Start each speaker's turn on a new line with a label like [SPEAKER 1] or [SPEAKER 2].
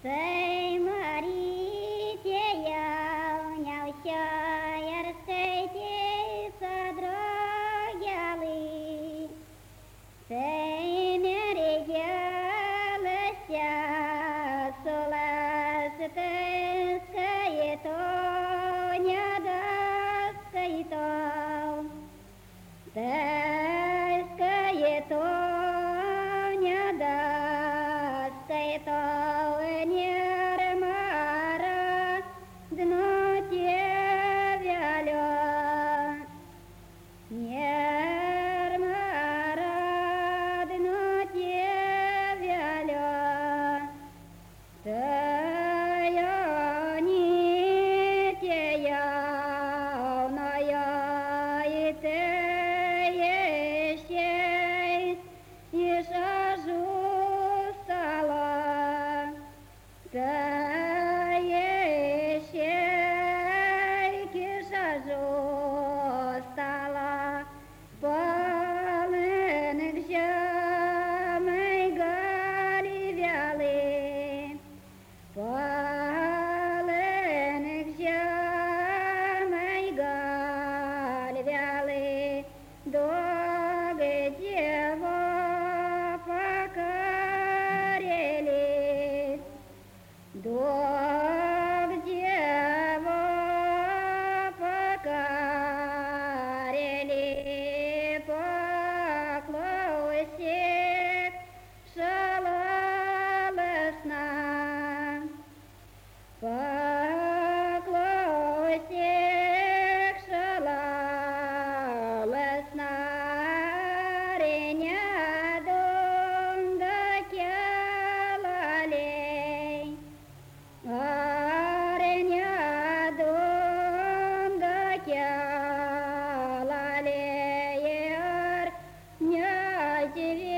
[SPEAKER 1] Să-i mărite iau-neau-ся, iar să-i droghealui, să-i mereghelă-ся, соласtă-скăieto, neadă-скăieto, скăieto, neadă-скăieto, нермара дно тевялё, нермара дно тевялё, тăionite iau-noio, итăieșei, iși-ajustalo, tăieșei, iși-ajustalo, pălânc-ся mai galiveală, pălânc-ся mai galiveală, dogădevo păcărele, dogădevo păcărele, păclăusec și-lălăsna, păclăusec și-lălăsna, reneadungă chelalei, reneadungă chelalei, iar neazive